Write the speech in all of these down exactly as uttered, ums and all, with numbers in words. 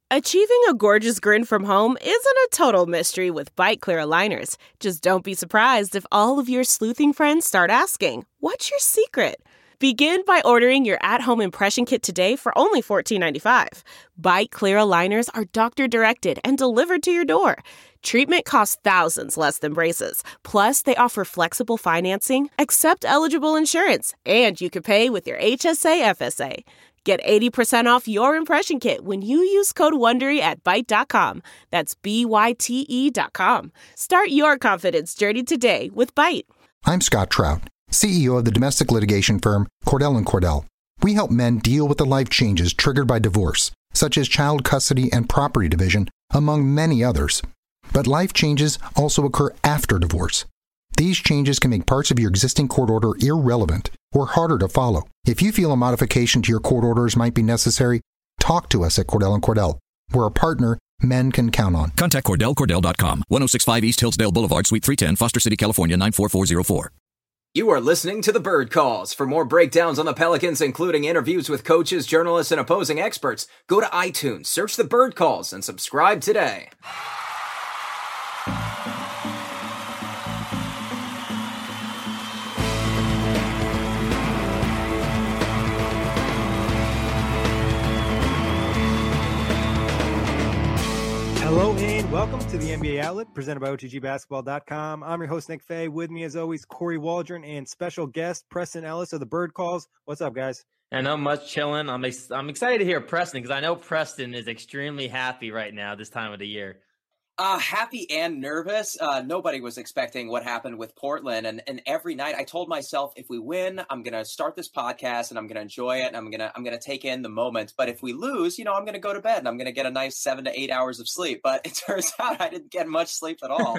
Achieving a gorgeous grin from home isn't a total mystery with Byte Clear aligners. Just don't be surprised if all of your sleuthing friends start asking, "What's your secret?" Begin by ordering your at-home impression kit today for only fourteen ninety-five. Byte Clear aligners are doctor-directed and delivered to your door. Treatment costs thousands less than braces. Plus, they offer flexible financing, accept eligible insurance, and you can pay with your H S A F S A. Get eighty percent off your impression kit when you use code WONDERY at byte dot com. That's B Y T E dot com. Start your confidence journey today with Byte. I'm Scott Trout, C E O of the domestic litigation firm Cordell and Cordell. We help men deal with the life changes triggered by divorce, such as child custody and property division, among many others. But life changes also occur after divorce. These changes can make parts of your existing court order irrelevant or harder to follow. If you feel a modification to your court orders might be necessary, talk to us at Cordell and Cordell. We're a partner men can count on. Contact Cordell Cordell dot com, ten sixty-five East Hillsdale Boulevard, Suite three ten, Foster City, California, nine four four zero four. You are listening to The Bird Calls. For more breakdowns on the Pelicans, including interviews with coaches, journalists, and opposing experts, go to iTunes, search The Bird Calls, and subscribe today. Hello and welcome to the N B A Outlet, presented by O T G basketball dot com. I'm your host, Nick Fay. With me, as always, Corey Waldron and special guest Preston Ellis of the Bird Calls. What's up, guys? And I'm much chilling. I'm ex- I'm excited to hear Preston because I know Preston is extremely happy right now this time of the year. Uh, happy and nervous. Uh, nobody was expecting what happened with Portland. And, and every night I told myself, if we win, I'm going to start this podcast and I'm going to enjoy it. And I'm going to, I'm going to take in the moment. But if we lose, you know, I'm going to go to bed and I'm going to get a nice seven to eight hours of sleep. But it turns out I didn't get much sleep at all.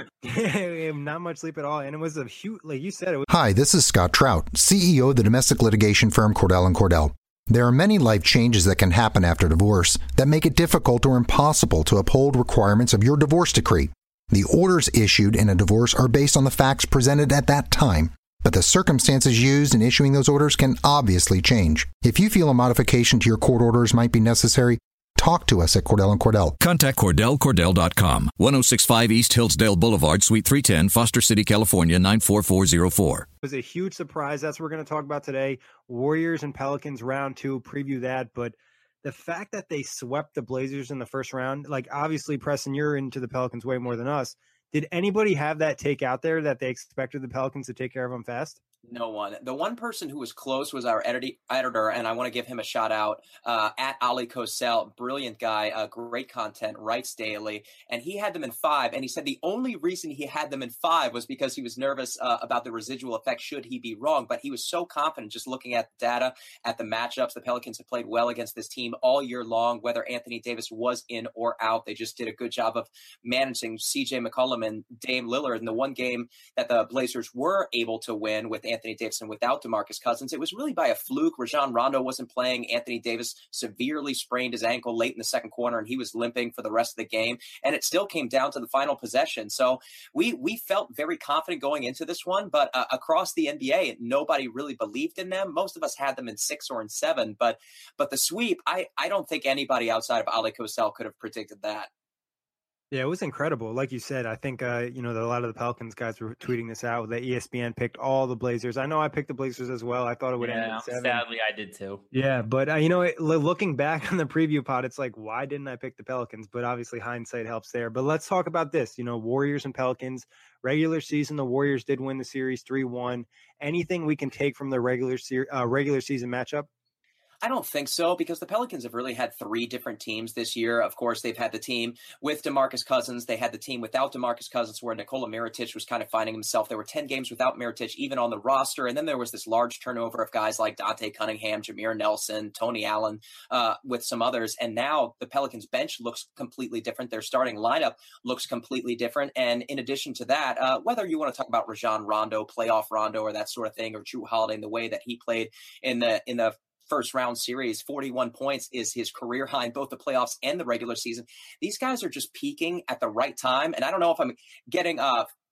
Not much sleep at all. And it was a huge, like you said, it was. Hi, this is Scott Trout, C E O of the domestic litigation firm Cordell and Cordell. There are many life changes that can happen after divorce that make it difficult or impossible to uphold requirements of your divorce decree. The orders issued in a divorce are based on the facts presented at that time, but the circumstances used in issuing those orders can obviously change. If you feel a modification to your court orders might be necessary, talk to us at Cordell and Cordell. Contact Cordell Cordell dot com, ten sixty-five East Hillsdale Boulevard, Suite three ten, Foster City, California, nine four four zero four. It was a huge surprise. That's what we're going to talk about today. Warriors and Pelicans round two, preview that. But the fact that they swept the Blazers in the first round, like obviously, Preston, you're into the Pelicans way more than us. Did anybody have that take out there that they expected the Pelicans to take care of them fast? No one. The one person who was close was our edit- editor, and I want to give him a shout out, uh, at Ali Kosel. Brilliant guy, uh, great content, writes daily, and he had them in five, and he said the only reason he had them in five was because he was nervous uh, about the residual effect should he be wrong, but he was so confident just looking at the data, at the matchups. The Pelicans have played well against this team all year long, whether Anthony Davis was in or out. They just did a good job of managing C J McCollum and Dame Lillard. In the one game that the Blazers were able to win with Anthony Davis and without DeMarcus Cousins, it was really by a fluke. Rajon Rondo wasn't playing. Anthony Davis severely sprained his ankle late in the second quarter, and he was limping for the rest of the game. And it still came down to the final possession. So we we felt very confident going into this one, but uh, across the N B A, nobody really believed in them. Most of us had them in six or in seven, but but the sweep, I, I don't think anybody outside of Ali Kosel could have predicted that. Yeah, it was incredible. Like you said, I think, uh, you know, a lot of the Pelicans guys were tweeting this out that E S P N picked all the Blazers. I know I picked the Blazers as well. I thought it would yeah, end in seven. Sadly, I did too. Yeah, but, uh, you know, it, looking back on the preview pod, it's like, why didn't I pick the Pelicans? But obviously hindsight helps there. But let's talk about this. You know, Warriors and Pelicans, regular season, the Warriors did win the series three one. Anything we can take from the regular, se- uh, regular season matchup? I don't think so, because the Pelicans have really had three different teams this year. Of course, they've had the team with DeMarcus Cousins. They had the team without DeMarcus Cousins, where Nikola Mirotic was kind of finding himself. There were ten games without Mirotic even on the roster. And then there was this large turnover of guys like Dante Cunningham, Jameer Nelson, Tony Allen, uh, with some others. And now the Pelicans bench looks completely different. Their starting lineup looks completely different. And in addition to that, uh, whether you want to talk about Rajon Rondo, playoff Rondo, or that sort of thing, or Jrue Holiday and the way that he played in the in the first round series, forty-one points is his career high in both the playoffs and the regular season. These guys are just peaking at the right time. And I don't know if I'm getting uh,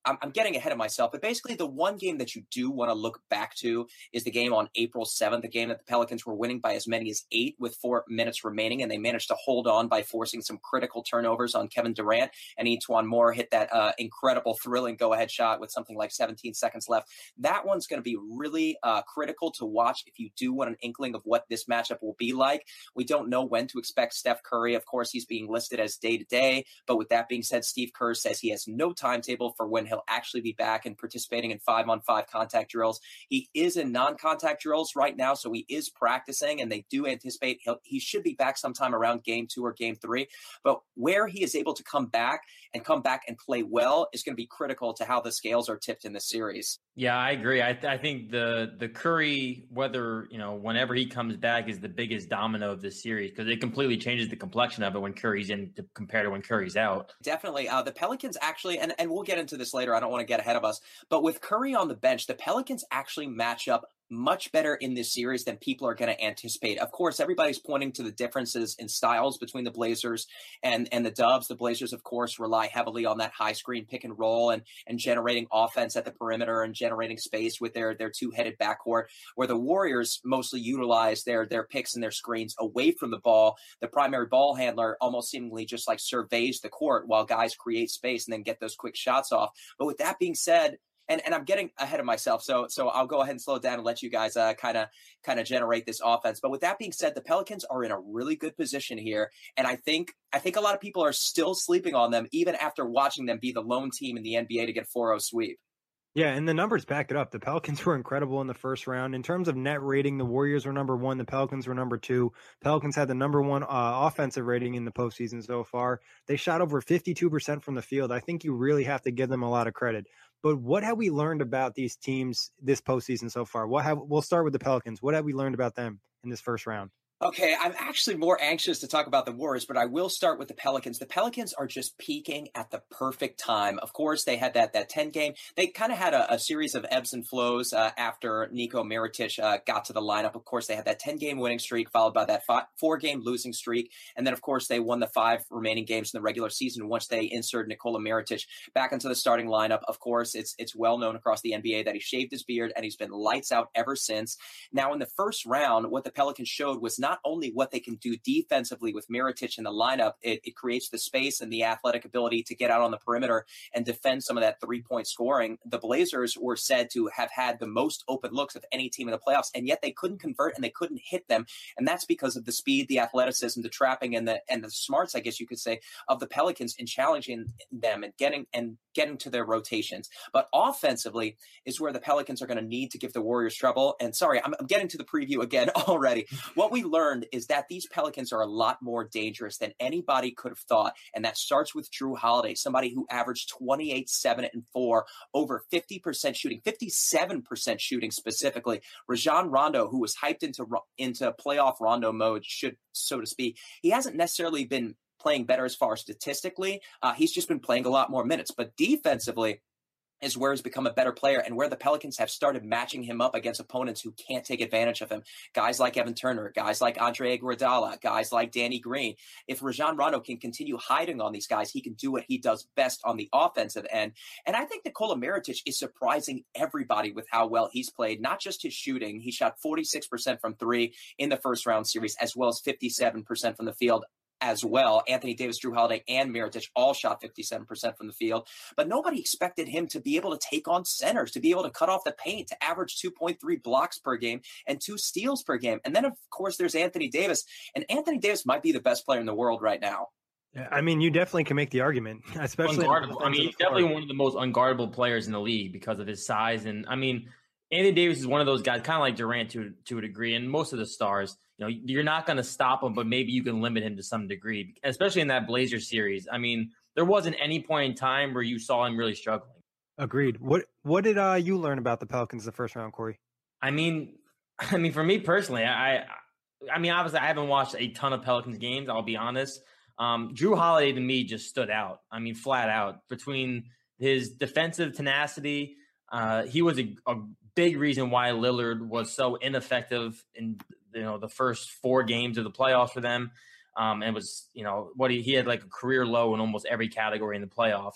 I'm, I'm getting ahead of myself, but basically the one game that you do want to look back to is the game on April seventh, the game that the Pelicans were winning by as many as eight with four minutes remaining, and they managed to hold on by forcing some critical turnovers on Kevin Durant, and E'Twaun Moore hit that uh, incredible, thrilling go-ahead shot with something like seventeen seconds left. That one's going to be really uh, critical to watch if you do want an inkling of what this matchup will be like. We don't know when to expect Steph Curry. Of course, he's being listed as day-to-day, but with that being said, Steve Kerr says he has no timetable for when he'll actually be back and participating in five-on-five contact drills. He is in non-contact drills right now, so he is practicing, and they do anticipate he'll, he should be back sometime around game two or game three. But where he is able to come back and come back and play well is going to be critical to how the scales are tipped in the series. Yeah, I agree. I, th- I think the the Curry, whether, you know, whenever he comes back, is the biggest domino of this series, because it completely changes the complexion of it when Curry's in to, compared to when Curry's out. Definitely. Uh, the Pelicans actually, and, and we'll get into this later, I don't want to get ahead of us, but with Curry on the bench, the Pelicans actually match up much better in this series than people are going to anticipate. Of course, everybody's pointing to the differences in styles between the Blazers and, and the Dubs. The Blazers, of course, rely heavily on that high screen pick and roll and, and generating offense at the perimeter and generating space with their, their two-headed backcourt, where the Warriors mostly utilize their, their picks and their screens away from the ball. The primary ball handler almost seemingly just like surveys the court while guys create space and then get those quick shots off. But with that being said, And and I'm getting ahead of myself, so so I'll go ahead and slow down and let you guys uh, kind of kind of generate this offense. But with that being said, the Pelicans are in a really good position here, and I think I think a lot of people are still sleeping on them, even after watching them be the lone team in the N B A to get a four oh sweep. Yeah, and the numbers back it up. The Pelicans were incredible in the first round. In terms of net rating, the Warriors were number one. The Pelicans were number two. Pelicans had the number one uh, offensive rating in the postseason so far. They shot over fifty-two percent from the field. I think you really have to give them a lot of credit. But what have we learned about these teams this postseason so far? What have we'll start with the Pelicans. What have we learned about them in this first round? Okay, I'm actually more anxious to talk about the Warriors, but I will start with the Pelicans. The Pelicans are just peaking at the perfect time. Of course, they had that that ten game. They kind of had a, a series of ebbs and flows uh, after Nico Mirotic uh, got to the lineup. Of course, they had that ten-game winning streak followed by that five, four-game losing streak. And then, of course, they won the five remaining games in the regular season once they inserted Nikola Mirotic back into the starting lineup. Of course, it's it's well known across the N B A that he shaved his beard, and he's been lights out ever since. Now, in the first round, what the Pelicans showed was not only what they can do defensively with Mirotic in the lineup, it, it creates the space and the athletic ability to get out on the perimeter and defend some of that three-point scoring. The Blazers were said to have had the most open looks of any team in the playoffs, and yet they couldn't convert and they couldn't hit them. And that's because of the speed, the athleticism, the trapping, and the and the smarts, I guess you could say, of the Pelicans in challenging them and getting and getting to their rotations. But offensively is where the Pelicans are going to need to give the Warriors trouble. And sorry, I'm, I'm getting to the preview again already. What we learned is that these Pelicans are a lot more dangerous than anybody could have thought. And that starts with Jrue Holiday, somebody who averaged twenty-eight, seven, and four, over fifty percent shooting, fifty-seven percent shooting specifically. Rajon Rondo, who was hyped into, into playoff Rondo mode, should, so to speak, he hasn't necessarily been playing better as far as statistically. Uh, he's just been playing a lot more minutes. But defensively is where he's become a better player and where the Pelicans have started matching him up against opponents who can't take advantage of him. Guys like Evan Turner, guys like Andre Iguodala, guys like Danny Green. If Rajon Rondo can continue hiding on these guys, he can do what he does best on the offensive end. And I think Nikola Mirotic is surprising everybody with how well he's played, not just his shooting. He shot forty-six percent from three in the first round series, as well as fifty-seven percent from the field as well. Anthony Davis, Jrue Holiday, and Mirotic all shot fifty-seven percent from the field, but nobody expected him to be able to take on centers, to be able to cut off the paint, to average two point three blocks per game and two steals per game. And then, of course, there's Anthony Davis, and Anthony Davis might be the best player in the world right now. Yeah, I mean, you definitely can make the argument, especially. Unguardable. I mean, he's definitely one of the most unguardable players in the league because of his size. And I mean, Anthony Davis is one of those guys, kind of like Durant to to a degree, and most of the stars. You know, you're not going to stop him, but maybe you can limit him to some degree, especially in that Blazers series. I mean, there wasn't any point in time where you saw him really struggling. Agreed. What What did uh, you learn about the Pelicans the first round, Corey? I mean, I mean, for me personally, I, I mean, obviously, I haven't watched a ton of Pelicans games. I'll be honest. Um, Jrue Holiday to me just stood out. I mean, flat out between his defensive tenacity. Uh, he was a, a big reason why Lillard was so ineffective in you know the first four games of the playoffs for them. Um, and it was you know what he, he had like a career low in almost every category in the playoffs.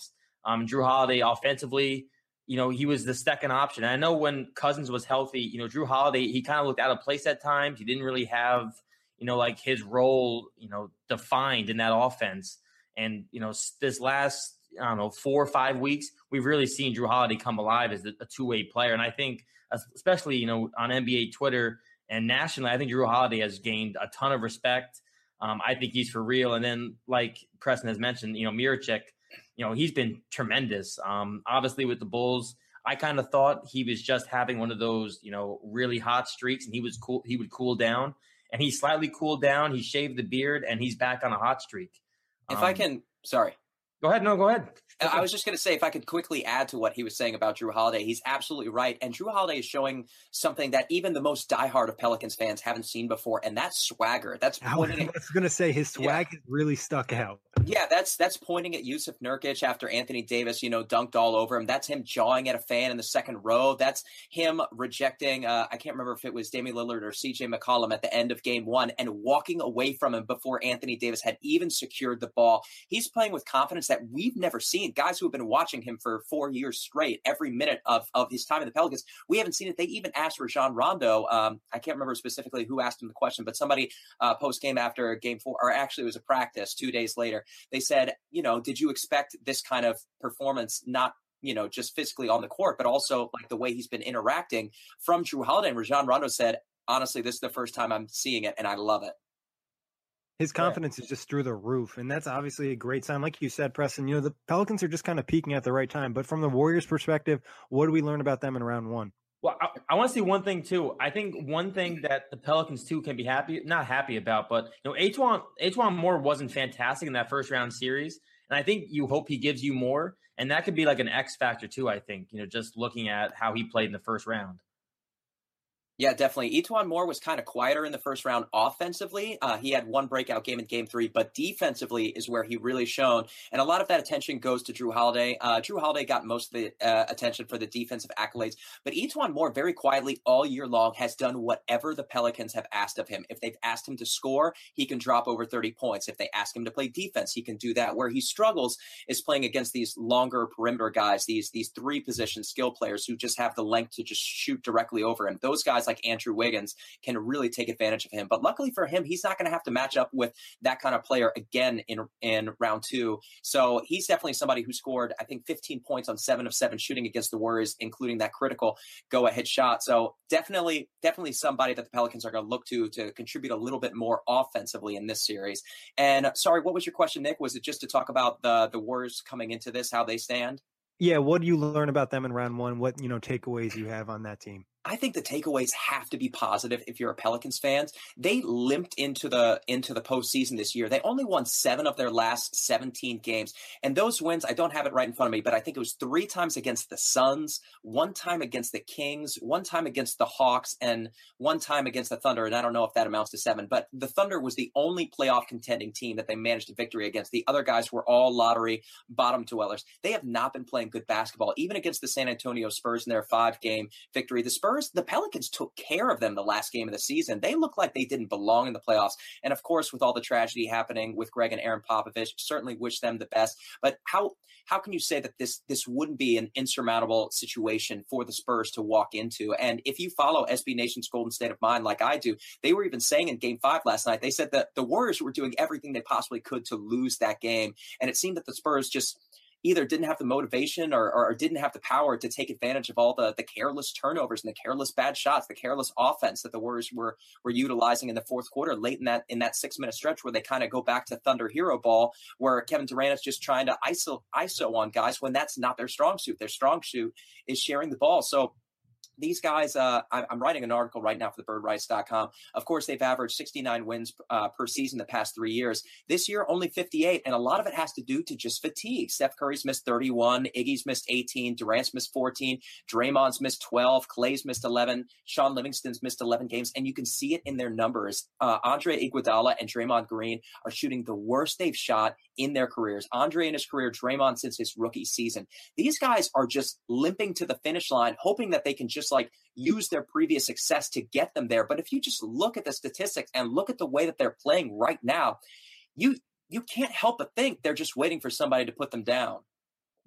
Um, Jrue Holiday offensively, you know, he was the second option. And I know when Cousins was healthy, you know, Jrue Holiday, he kind of looked out of place at times. He didn't really have, you know, like his role, you know, defined in that offense. And, you know, this last, I don't know, four or five weeks, we've really seen Jrue Holiday come alive as a two-way player. And I think, especially, you know, on N B A Twitter and nationally, I think Jrue Holiday has gained a ton of respect. Um, I think he's for real. And then, like Preston has mentioned, you know, Mirotic, you know, he's been tremendous. Um, obviously, with the Bulls, I kind of thought he was just having one of those, you know, really hot streaks, and he was cool. He would cool down, and he slightly cooled down. He shaved the beard, and he's back on a hot streak. If um, I can, sorry. Go ahead. No, go ahead. I was just going to say, if I could quickly add to what he was saying about Jrue Holiday, he's absolutely right. And Jrue Holiday is showing something that even the most diehard of Pelicans fans haven't seen before, and that's swagger. That's pointing I was going to say his swag yeah. has really stuck out. Yeah, that's that's pointing at Yusuf Nurkic after Anthony Davis, you know, dunked all over him. That's him jawing at a fan in the second row. That's him rejecting, uh, I can't remember if it was Damian Lillard or C J McCollum at the end of game one and walking away from him before Anthony Davis had even secured the ball. He's playing with confidence that we've never seen. Guys who have been watching him for four years straight, every minute of, of his time in the Pelicans, we haven't seen it. They even asked Rajon Rondo, um, I can't remember specifically who asked him the question, but somebody uh, post-game after game four, or actually it was a practice two days later, they said, you know, did you expect this kind of performance, not, you know, just physically on the court, but also like the way he's been interacting from Jrue Holiday? And Rajon Rondo said, honestly, this is the first time I'm seeing it, and I love it. His confidence yeah. is just through the roof, and that's obviously a great sign. Like you said, Preston, you know, the Pelicans are just kind of peaking at the right time. But from the Warriors' perspective, what do we learn about them in round one? Well, I, I want to see one thing, too. I think one thing that the Pelicans, too, can be happy, not happy about, but, you know, E'Twaun, E'Twaun Moore wasn't fantastic in that first round series. And I think you hope he gives you more. And that could be like an X factor, too, I think, you know, just looking at how he played in the first round. Yeah, definitely. E'Twaun Moore was kind of quieter in the first round offensively. Uh, he had one breakout game in game three, but defensively is where he really shone. And a lot of that attention goes to Jrue Holiday. Uh, Jrue Holiday got most of the uh, attention for the defensive accolades, but E'Twaun Moore very quietly all year long has done whatever the Pelicans have asked of him. If they've asked him to score, he can drop over thirty points. If they ask him to play defense, he can do that. Where he struggles is playing against these longer perimeter guys, these, these three position skill players who just have the length to just shoot directly over him. Those guys like Andrew Wiggins can really take advantage of him. But luckily for him, he's not going to have to match up with that kind of player again in in round two. So he's definitely somebody who scored, I think, fifteen points on seven of seven shooting against the Warriors, including that critical go-ahead shot. So definitely, definitely somebody that the Pelicans are going to look to to contribute a little bit more offensively in this series. And sorry, what was your question, Nick? Was it just to talk about the the Warriors coming into this, how they stand? Yeah, what do you learn about them in round one? What, you know, takeaways you have on that team? I think the takeaways have to be positive if you're a Pelicans fans. They limped into the into the postseason this year. They only won seven of their last seventeen games. And those wins, I don't have it right in front of me, but I think it was three times against the Suns, one time against the Kings, one time against the Hawks, and one time against the Thunder. And I don't know if that amounts to seven, but the Thunder was the only playoff contending team that they managed a victory against. The other guys were all lottery bottom dwellers. They have not been playing good basketball, even against the San Antonio Spurs in their five-game victory. The Spurs The Pelicans took care of them the last game of the season. They looked like they didn't belong in the playoffs. And of course, with all the tragedy happening with Greg and Aaron Popovich, certainly wish them the best. But how how can you say that this this wouldn't be an insurmountable situation for the Spurs to walk into? And if you follow S B Nation's Golden State of Mind like I do, they were even saying in game five last night, they said that the Warriors were doing everything they possibly could to lose that game. And it seemed that the Spurs just either didn't have the motivation or, or didn't have the power to take advantage of all the, the careless turnovers and the careless bad shots, the careless offense that the Warriors were were utilizing in the fourth quarter, late in that in that six minute stretch where they kind of go back to Thunder hero ball, where Kevin Durant is just trying to iso iso on guys when that's not their strong suit. Their strong suit is sharing the ball. So these guys, uh, I'm writing an article right now for the bird rights dot com. Of course, they've averaged sixty-nine wins uh, per season the past three years. This year, only fifty-eight, and a lot of it has to do to just fatigue. Steph Curry's missed thirty-one, Iggy's missed eighteen, Durant's missed fourteen, Draymond's missed twelve, Clay's missed eleven, Sean Livingston's missed eleven games, and you can see it in their numbers. Uh, Andre Iguodala and Draymond Green are shooting the worst they've shot in their careers. Andre in his career, Draymond since his rookie season. These guys are just limping to the finish line, hoping that they can just like use their previous success to get them there. But if you just look at the statistics and look at the way that they're playing right now, you you can't help but think they're just waiting for somebody to put them down.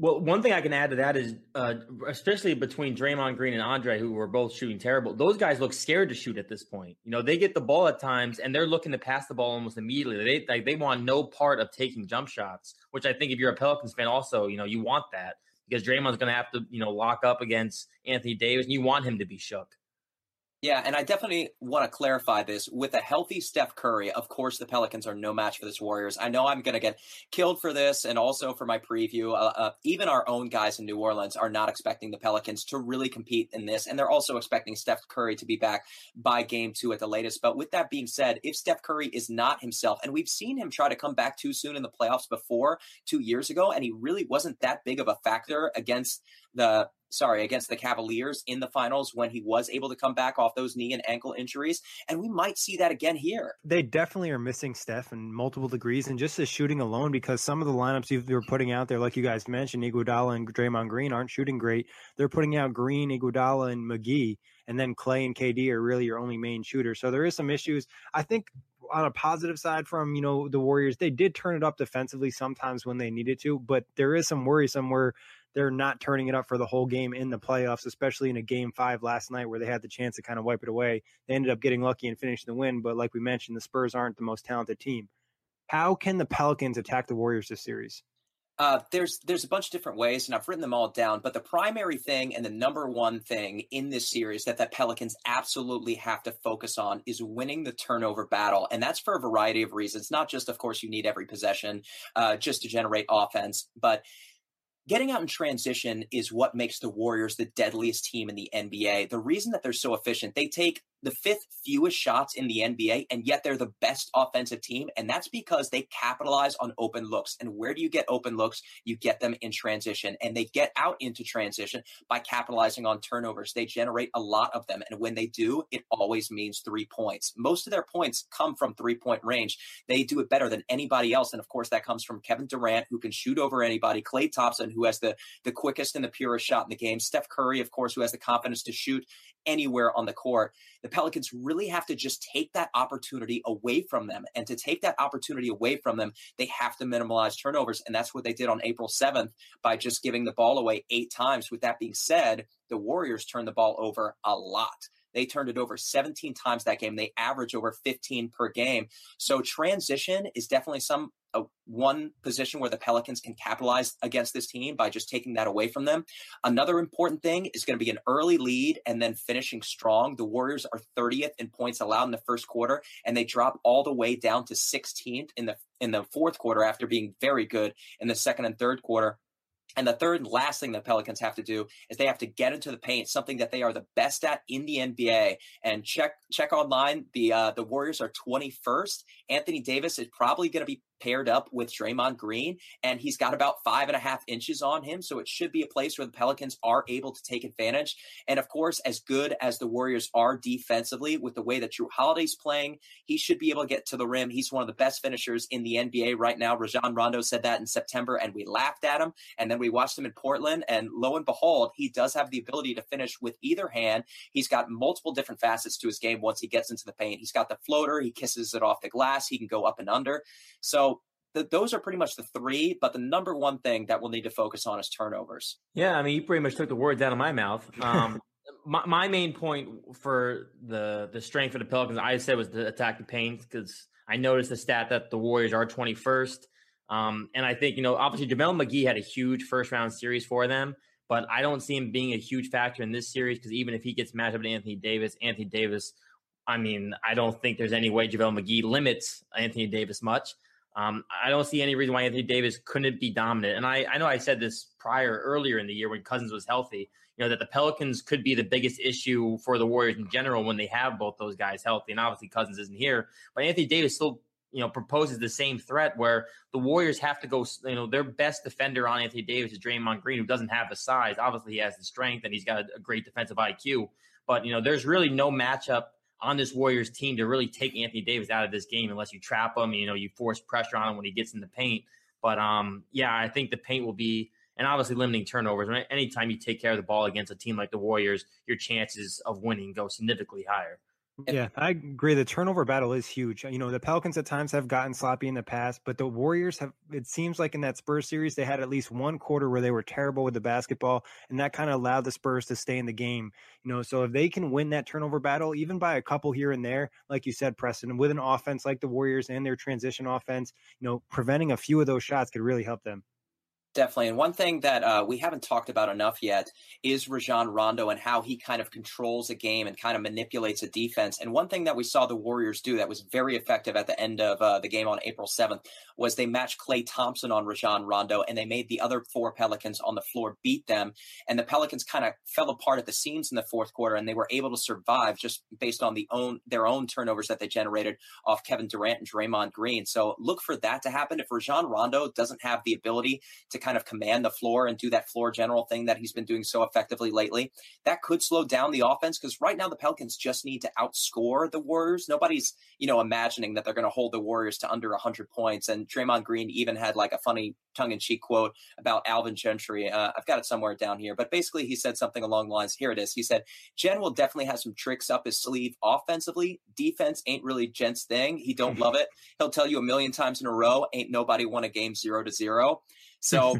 Well, one thing I can add to that is, uh, especially between Draymond Green and Andre, who were both shooting terrible, those guys look scared to shoot at this point. You know, they get the ball at times and they're looking to pass the ball almost immediately. They like they want no part of taking jump shots, which I think if you're a Pelicans fan also, you know, you want that because Draymond's going to have to, you know, lock up against Anthony Davis and you want him to be shook. Yeah, and I definitely want to clarify this. With a healthy Steph Curry, of course, the Pelicans are no match for this Warriors. I know I'm going to get killed for this and also for my preview. Uh, uh, even our own guys in New Orleans are not expecting the Pelicans to really compete in this, and they're also expecting Steph Curry to be back by game two at the latest. But with that being said, if Steph Curry is not himself, and we've seen him try to come back too soon in the playoffs before two years ago, and he really wasn't that big of a factor against the sorry, against the Cavaliers in the finals when he was able to come back off those knee and ankle injuries. And we might see that again here. They definitely are missing Steph in multiple degrees, and just as shooting alone, because some of the lineups you were putting out there, like you guys mentioned, Iguodala and Draymond Green aren't shooting great. They're putting out Green, Iguodala, and McGee, and then Clay and K D are really your only main shooters. So there is some issues. I think on a positive side from, you know, the Warriors, they did turn it up defensively sometimes when they needed to, but there is some worry somewhere they're not turning it up for the whole game in the playoffs, especially in a game five last night where they had the chance to kind of wipe it away. They ended up getting lucky and finishing the win, but like we mentioned, the Spurs aren't the most talented team. How can the Pelicans attack the Warriors this series? Uh, there's there's a bunch of different ways, and I've written them all down. But the primary thing and the number one thing in this series that the Pelicans absolutely have to focus on is winning the turnover battle. And that's for a variety of reasons. Not just, of course, you need every possession uh, just to generate offense, but getting out in transition is what makes the Warriors the deadliest team in the N B A. The reason that they're so efficient, they take the fifth fewest shots in the N B A, and yet they're the best offensive team. And that's because they capitalize on open looks. And where do you get open looks? You get them in transition. And they get out into transition by capitalizing on turnovers. They generate a lot of them. And when they do, it always means three points. Most of their points come from three-point range. They do it better than anybody else. And of course, that comes from Kevin Durant, who can shoot over anybody, Klay Thompson, who has the, the quickest and the purest shot in the game, Steph Curry, of course, who has the confidence to shoot anywhere on the court. The Pelicans really have to just take that opportunity away from them. And to take that opportunity away from them, they have to minimize turnovers. And that's what they did on April seventh by just giving the ball away eight times. With that being said, the Warriors turned the ball over a lot. They turned it over seventeen times that game. They average over fifteen per game. So transition is definitely some uh, one position where the Pelicans can capitalize against this team by just taking that away from them. Another important thing is going to be an early lead and then finishing strong. The Warriors are thirtieth in points allowed in the first quarter, and they drop all the way down to sixteenth in the in the fourth quarter after being very good in the second and third quarter. And the third and last thing the Pelicans have to do is they have to get into the paint, something that they are the best at in the N B A. And check check online, the uh, the Warriors are twenty-first. Anthony Davis is probably going to be paired up with Draymond Green, and he's got about five and a half inches on him. So it should be a place where the Pelicans are able to take advantage. And of course, as good as the Warriors are defensively with the way that Jrue Holiday's playing, he should be able to get to the rim. He's one of the best finishers in the N B A right now. Rajon Rondo said that in September, and we laughed at him. And then we watched him in Portland, and lo and behold, he does have the ability to finish with either hand. He's got multiple different facets to his game once he gets into the paint. He's got the floater. He kisses it off the glass. He can go up and under. So The, those are pretty much the three, but the number one thing that we'll need to focus on is turnovers. Yeah, I mean, you pretty much took the words out of my mouth. Um, my, my main point for the the strength of the Pelicans, I said, was to attack the paint, because I noticed the stat that the Warriors are twenty-first. Um, and I think, you know, obviously JaVale McGee had a huge first-round series for them, but I don't see him being a huge factor in this series, because even if he gets matched up with Anthony Davis, Anthony Davis, I mean, I don't think there's any way JaVale McGee limits Anthony Davis much. Um, I don't see any reason why Anthony Davis couldn't be dominant. And I, I know I said this prior earlier in the year when Cousins was healthy, you know, that the Pelicans could be the biggest issue for the Warriors in general when they have both those guys healthy. And obviously Cousins isn't here, but Anthony Davis still, you know, proposes the same threat where the Warriors have to go, you know, their best defender on Anthony Davis is Draymond Green, who doesn't have the size. Obviously he has the strength and he's got a, a great defensive I Q, but, you know, there's really no matchup on this Warriors team to really take Anthony Davis out of this game unless you trap him, you know, you force pressure on him when he gets in the paint. But um, yeah, I think the paint will be, and obviously limiting turnovers. Right? Anytime you take care of the ball against a team like the Warriors, your chances of winning go significantly higher. Yeah, I agree. The turnover battle is huge. You know, the Pelicans at times have gotten sloppy in the past, but the Warriors have, it seems like in that Spurs series, they had at least one quarter where they were terrible with the basketball, and that kind of allowed the Spurs to stay in the game. You know, so if they can win that turnover battle, even by a couple here and there, like you said, Preston, with an offense like the Warriors and their transition offense, you know, preventing a few of those shots could really help them. Definitely. And one thing that uh, we haven't talked about enough yet is Rajon Rondo and how he kind of controls a game and kind of manipulates a defense. And one thing that we saw the Warriors do that was very effective at the end of uh, the game on April seventh was they matched Klay Thompson on Rajon Rondo, and they made the other four Pelicans on the floor beat them. And the Pelicans kind of fell apart at the seams in the fourth quarter, and they were able to survive just based on the own their own turnovers that they generated off Kevin Durant and Draymond Green. So look for that to happen. If Rajon Rondo doesn't have the ability to kind of command the floor and do that floor general thing that he's been doing so effectively lately, that could slow down the offense, because right now the Pelicans just need to outscore the Warriors. Nobody's, you know, imagining that they're going to hold the Warriors to under one hundred points. And Draymond Green even had like a funny tongue-in-cheek quote about Alvin Gentry. Uh, I've got it somewhere down here, but basically he said something along the lines, here it is. He said, Jen will definitely have some tricks up his sleeve offensively. Defense ain't really Jen's thing. He don't love it. He'll tell you a million times in a row, ain't nobody won a game zero to zero. So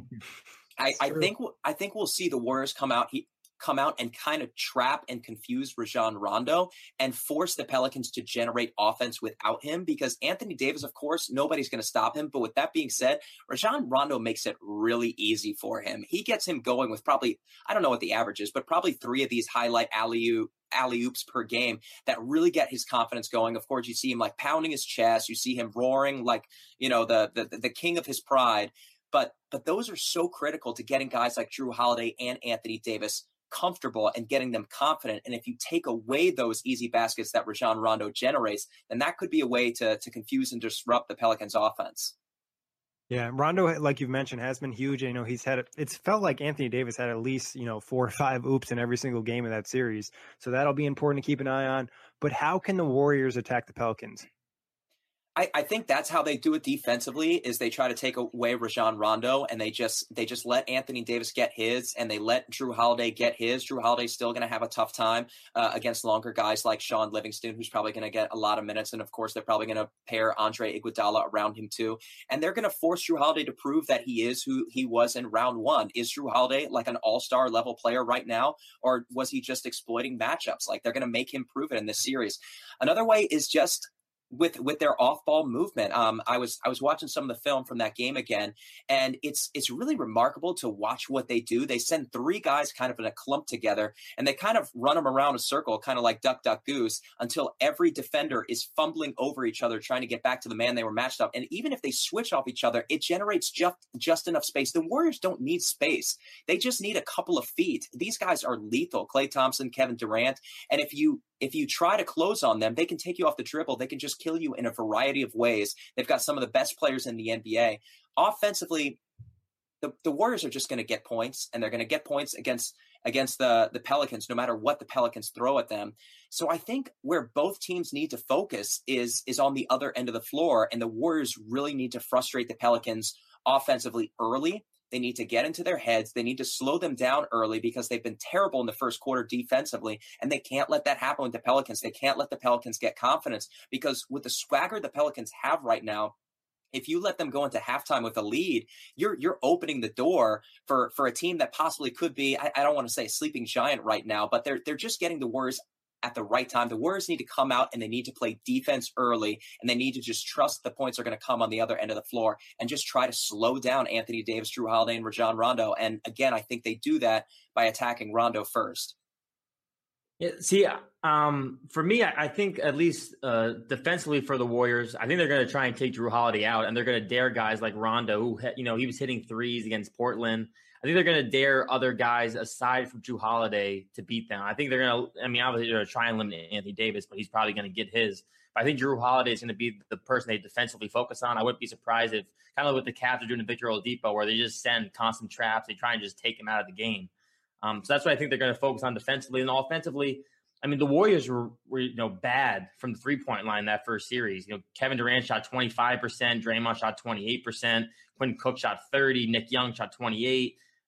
I, I think I think we'll see the Warriors come out he, come out and kind of trap and confuse Rajon Rondo and force the Pelicans to generate offense without him, because Anthony Davis, of course, nobody's going to stop him. But with that being said, Rajon Rondo makes it really easy for him. He gets him going with probably, I don't know what the average is, but probably three of these highlight alley-oop alley-oops per game that really get his confidence going. Of course, you see him like pounding his chest. You see him roaring like, you know, the the, the king of his pride. But but those are so critical to getting guys like Jrue Holiday and Anthony Davis comfortable and getting them confident. And if you take away those easy baskets that Rajon Rondo generates, then that could be a way to to confuse and disrupt the Pelicans' offense. Yeah, Rondo, like you've mentioned, has been huge. You know, he's had, it's felt like Anthony Davis had at least, you know, four or five oops in every single game of that series. So that'll be important to keep an eye on. But how can the Warriors attack the Pelicans? I, I think that's how they do it defensively, is they try to take away Rajon Rondo, and they just they just let Anthony Davis get his, and they let Jrue Holiday get his. Jrue Holiday's still going to have a tough time uh, against longer guys like Sean Livingston, who's probably going to get a lot of minutes. And of course, they're probably going to pair Andre Iguodala around him too. And they're going to force Jrue Holiday to prove that he is who he was in round one. Is Jrue Holiday like an all-star level player right now, or was he just exploiting matchups? Like, they're going to make him prove it in this series. Another way is just with with their off-ball movement. Um, I was I was watching some of the film from that game again, and it's it's really remarkable to watch what they do. They send three guys kind of in a clump together, and they kind of run them around a circle, kind of like duck, duck, goose, until every defender is fumbling over each other, trying to get back to the man they were matched up. And even if they switch off each other, it generates just, just enough space. The Warriors don't need space. They just need a couple of feet. These guys are lethal. Klay Thompson, Kevin Durant. And if you If you try to close on them, they can take you off the dribble. They can just kill you in a variety of ways. They've got some of the best players in the N B A. Offensively, the, the Warriors are just going to get points, and they're going to get points against against the, the Pelicans, no matter what the Pelicans throw at them. So I think where both teams need to focus is, is on the other end of the floor, and the Warriors really need to frustrate the Pelicans offensively early. They need to get into their heads. They need to slow them down early, because they've been terrible in the first quarter defensively, and they can't let that happen with the Pelicans. They can't let the Pelicans get confidence, because with the swagger the Pelicans have right now, if you let them go into halftime with a lead, you're you're opening the door for, for a team that possibly could be, I, I don't want to say a sleeping giant right now, but they're they're just getting the Warriors at the right time. The Warriors need to come out, and they need to play defense early, and they need to just trust the points are going to come on the other end of the floor, and just try to slow down Anthony Davis, Jrue Holiday, and Rajon Rondo. And again, I think they do that by attacking Rondo first. Yeah, see, um, for me, I, I think at least uh, defensively for the Warriors, I think they're going to try and take Jrue Holiday out, and they're going to dare guys like Rondo, who, you know, he was hitting threes against Portland. I think they're going to dare other guys aside from Jrue Holiday to beat them. I think they're going to, I mean, obviously they're going to try and limit Anthony Davis, but he's probably going to get his. But I think Jrue Holiday is going to be the person they defensively focus on. I wouldn't be surprised if, kind of what the Cavs are doing to Victor Oladipo, where they just send constant traps. They try and just take him out of the game. Um, so that's what I think they're going to focus on defensively. And offensively, I mean, the Warriors were, were, you know, bad from the three-point line that first series. You know, Kevin Durant shot twenty-five percent, Draymond shot twenty-eight percent, Quinn Cook shot thirty, Nick Young shot twenty-eight.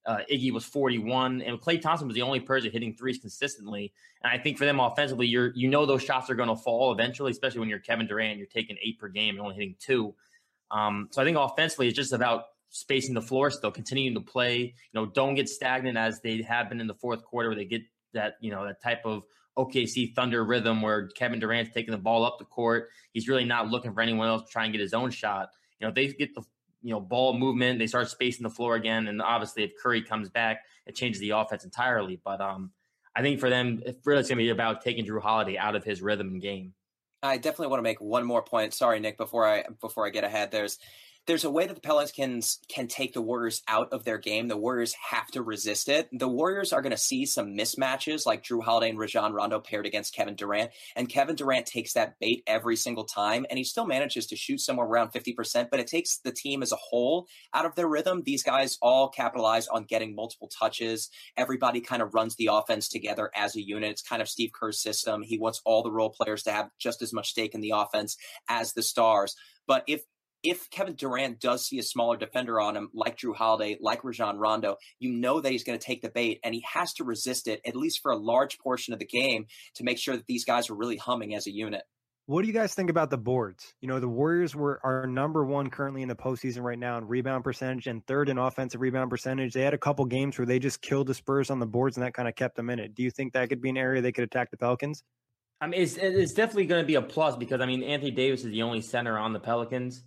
Uh, Iggy was forty-one, and Klay Thompson was the only person hitting threes consistently. And I think for them offensively, you're you know those shots are going to fall eventually, especially when you're Kevin Durant. You're taking eight per game and only hitting two. Um, so I think offensively, it's just about spacing the floor still, continuing to play. You know, don't get stagnant as they have been in the fourth quarter, where they get that you know that type of O K C Thunder rhythm where Kevin Durant's taking the ball up the court. He's really not looking for anyone else to try and get his own shot. You know, if they get the you know ball movement, they start spacing the floor again, and obviously if Curry comes back, it changes the offense entirely. But um, I think for them, it really it's going to be about taking Jrue Holiday out of his rhythm and game. I definitely want to make one more point. Sorry, Nick, before I before I get ahead. There's There's a way that the Pelicans can take the Warriors out of their game. The Warriors have to resist it. The Warriors are going to see some mismatches like Jrue Holiday and Rajon Rondo paired against Kevin Durant. And Kevin Durant takes that bait every single time, and he still manages to shoot somewhere around fifty percent, but it takes the team as a whole out of their rhythm. These guys all capitalize on getting multiple touches. Everybody kind of runs the offense together as a unit. It's kind of Steve Kerr's system. He wants all the role players to have just as much stake in the offense as the stars. But if If Kevin Durant does see a smaller defender on him, like Jrue Holiday, like Rajon Rondo, you know that he's going to take the bait, and he has to resist it, at least for a large portion of the game, to make sure that these guys are really humming as a unit. What do you guys think about the boards? You know, the Warriors were are number one currently in the postseason right now in rebound percentage and third in offensive rebound percentage. They had a couple games where they just killed the Spurs on the boards, and that kind of kept them in it. Do you think that could be an area they could attack the Pelicans? I mean, it's, it's definitely going to be a plus because, I mean, Anthony Davis is the only center on the Pelicans.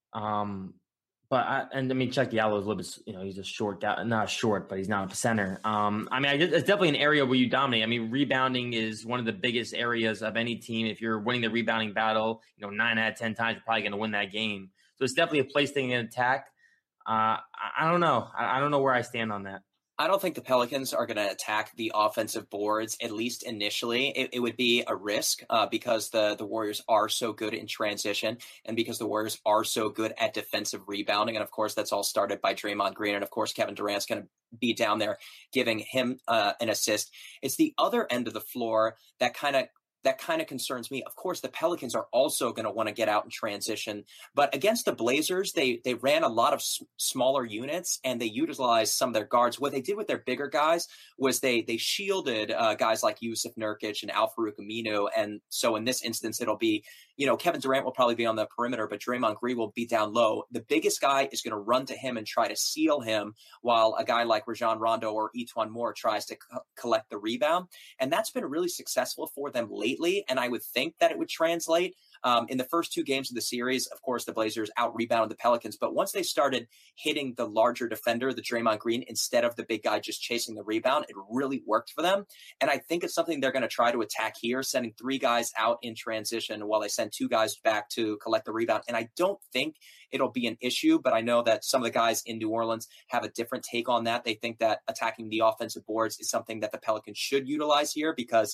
Um, but I, and I mean, Chuck Diallo is a little bit, you know, he's a short guy, not short, but he's not a center. Um, I mean, I, it's definitely an area where you dominate. I mean, rebounding is one of the biggest areas of any team. If you're winning the rebounding battle, you know, nine out of ten times, you're probably going to win that game. So it's definitely a place they can attack. Uh, I, I don't know. I, I don't know where I stand on that. I don't think the Pelicans are going to attack the offensive boards, at least initially. It, it would be a risk uh, because the, the Warriors are so good in transition and because the Warriors are so good at defensive rebounding. And, of course, that's all started by Draymond Green. And, of course, Kevin Durant's going to be down there giving him uh, an assist. It's the other end of the floor that kind of That kind of concerns me. Of course, the Pelicans are also going to want to get out and transition. But against the Blazers, they they ran a lot of s- smaller units, and they utilized some of their guards. What they did with their bigger guys was they they shielded uh, guys like Yusuf Nurkic and Al-Farouq Aminu. And so in this instance, it'll be, you know, Kevin Durant will probably be on the perimeter, but Draymond Green will be down low. The biggest guy is going to run to him and try to seal him, while a guy like Rajon Rondo or Etuan Moore tries to co- collect the rebound. And that's been really successful for them lately. And I would think that it would translate. Um, in the first two games of the series, of course, the Blazers out-rebounded the Pelicans. But once they started hitting the larger defender, the Draymond Green, instead of the big guy just chasing the rebound, it really worked for them. And I think it's something they're going to try to attack here, sending three guys out in transition while they send two guys back to collect the rebound. And I don't think it'll be an issue, but I know that some of the guys in New Orleans have a different take on that. They think that attacking the offensive boards is something that the Pelicans should utilize here because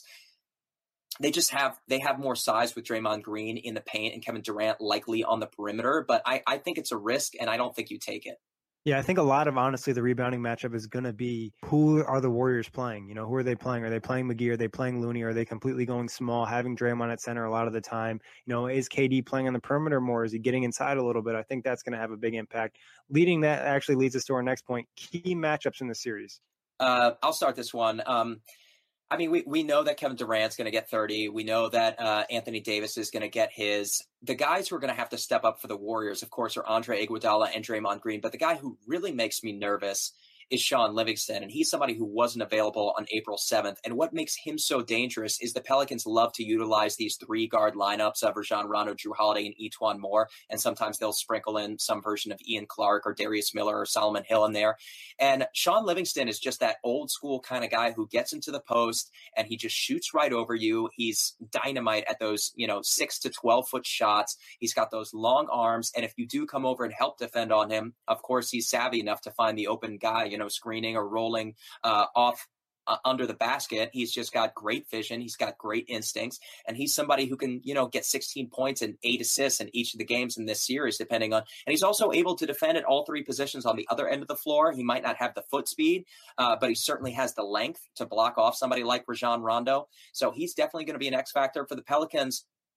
They just have they have more size with Draymond Green in the paint and Kevin Durant likely on the perimeter. But I, I think it's a risk, and I don't think you take it. Yeah, I think a lot of, honestly, the rebounding matchup is going to be who are the Warriors playing? You know, who are they playing? Are they playing McGee? Are they playing Looney? Are they completely going small, having Draymond at center a lot of the time? You know, is K D playing on the perimeter more? Is he getting inside a little bit? I think that's going to have a big impact. Leading that actually leads us to our next point, key matchups in the series. Uh, I'll start this one. Um, I mean, we, we know that Kevin Durant's going to get thirty. We know that uh, Anthony Davis is going to get his. The guys who are going to have to step up for the Warriors, of course, are Andre Iguodala and Draymond Green. But the guy who really makes me nervous is Sean Livingston, and he's somebody who wasn't available on April seventh. And what makes him so dangerous is the Pelicans love to utilize these three-guard lineups of Rajon Rondo, Jrue Holiday, and Etuan Moore, and sometimes they'll sprinkle in some version of Ian Clark or Darius Miller or Solomon Hill in there. And Sean Livingston is just that old-school kind of guy who gets into the post, and he just shoots right over you. He's dynamite at those, you know, six to twelve-foot shots. He's got those long arms, and if you do come over and help defend on him, of course, he's savvy enough to find the open guy, you know, screening or rolling uh, off uh, under the basket. He's just got great vision. He's got great instincts, and he's somebody who can, you know, get sixteen points and eight assists in each of the games in this series, depending on, and he's also able to defend at all three positions on the other end of the floor. He might not have the foot speed, uh, but he certainly has the length to block off somebody like Rajon Rondo. So he's definitely going to be an X factor for the Pelicans.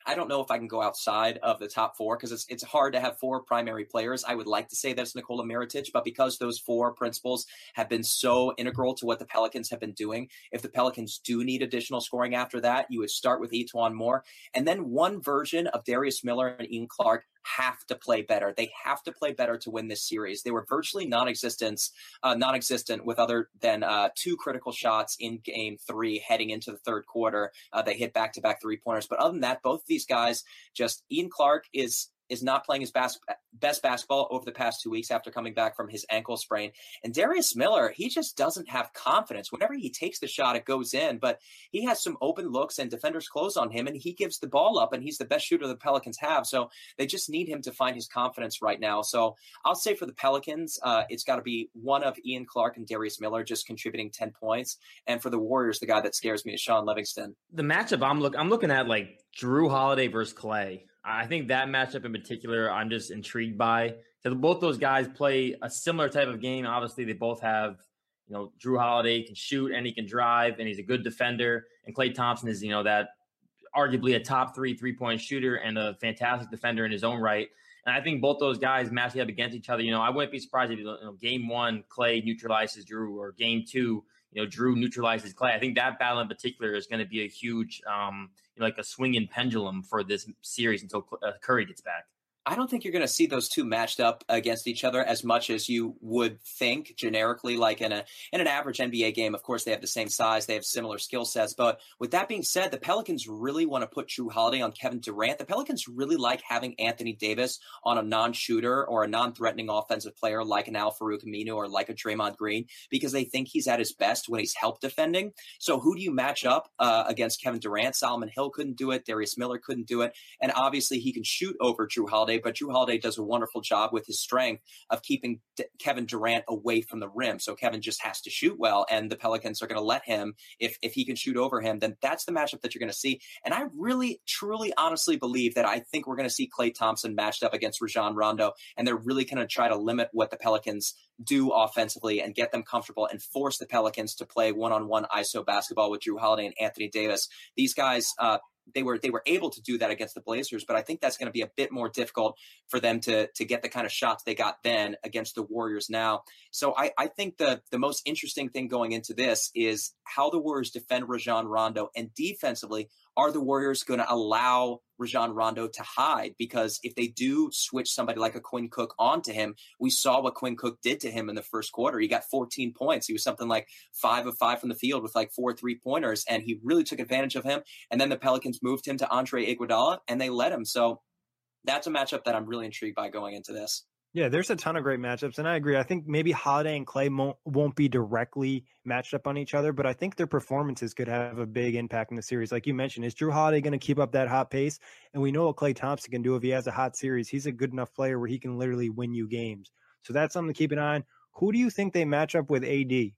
I don't know if I can go outside of the top four because it's it's hard to have four primary players. I would like to say that's Nikola Mirotic, but because those four principles have been so integral to what the Pelicans have been doing, if the Pelicans do need additional scoring after that, you would start with Etuan Moore. And then one version of Darius Miller and Ian Clark have to play better. They have to play better to win this series. They were virtually non-existent, uh, non-existent with other than uh, two critical shots in game three heading into the third quarter. Uh, they hit back-to-back three-pointers. But other than that, both of these guys, just Ian Clark is is not playing his bas- best basketball over the past two weeks after coming back from his ankle sprain. And Darius Miller, he just doesn't have confidence. Whenever he takes the shot, it goes in, but he has some open looks and defenders close on him, and he gives the ball up, and he's the best shooter the Pelicans have. So they just need him to find his confidence right now. So I'll say for the Pelicans, uh, it's got to be one of Ian Clark and Darius Miller just contributing ten points. And for the Warriors, the guy that scares me is Sean Livingston. The matchup I'm look I'm looking at, like Jrue Holiday versus Clay. I think that matchup in particular, I'm just intrigued by. So both those guys play a similar type of game. Obviously, they both have, you know, Jrue Holiday can shoot and he can drive, and he's a good defender. And Klay Thompson is, you know, that arguably a top three three-point shooter and a fantastic defender in his own right. And I think both those guys matching up against each other. You know, I wouldn't be surprised if, you know, game one, Klay neutralizes Jrue, or game two, you know, Jrue neutralizes Klay. I think that battle in particular is going to be a huge, um, you know, like a swinging pendulum for this series until uh, Curry gets back. I don't think you're going to see those two matched up against each other as much as you would think generically, like in a in an average N B A game. Of course, they have the same size, they have similar skill sets. But with that being said, the Pelicans really want to put Jrue Holiday on Kevin Durant. The Pelicans really like having Anthony Davis on a non-shooter or a non-threatening offensive player like an Al-Farouq Aminu or like a Draymond Green, because they think he's at his best when he's help defending. So who do you match up uh, against Kevin Durant? Solomon Hill couldn't do it. Darius Miller couldn't do it. And obviously he can shoot over Jrue Holiday, but Jrue Holiday does a wonderful job with his strength of keeping D- Kevin Durant away from the rim. So Kevin just has to shoot well, and the Pelicans are going to let him. If if he can shoot over him, then that's the matchup that you're going to see. And I really, truly, honestly believe that I think we're going to see Klay Thompson matched up against Rajon Rondo, and they're really going to try to limit what the Pelicans do offensively and get them comfortable and force the Pelicans to play one-on-one I S O basketball with Jrue Holiday and Anthony Davis. These guys, uh, They were they were able to do that against the Blazers, but I think that's going to be a bit more difficult for them to to get the kind of shots they got then against the Warriors now. So I, I think the, the most interesting thing going into this is how the Warriors defend Rajon Rondo, and defensively, are the Warriors going to allow Rajon Rondo to hide? Because if they do switch somebody like a Quinn Cook onto him, we saw what Quinn Cook did to him in the first quarter. He got fourteen points. He was something like five of five from the field with like four three-pointers, and he really took advantage of him. And then the Pelicans moved him to Andre Iguodala, and they let him. So that's a matchup that I'm really intrigued by going into this. Yeah, there's a ton of great matchups, and I agree. I think maybe Holiday and Klay won't, won't be directly matched up on each other, but I think their performances could have a big impact in the series. Like you mentioned, is Jrue Holiday going to keep up that hot pace? And we know what Klay Thompson can do if he has a hot series. He's a good enough player where he can literally win you games. So that's something to keep an eye on. Who do you think they match up with A D?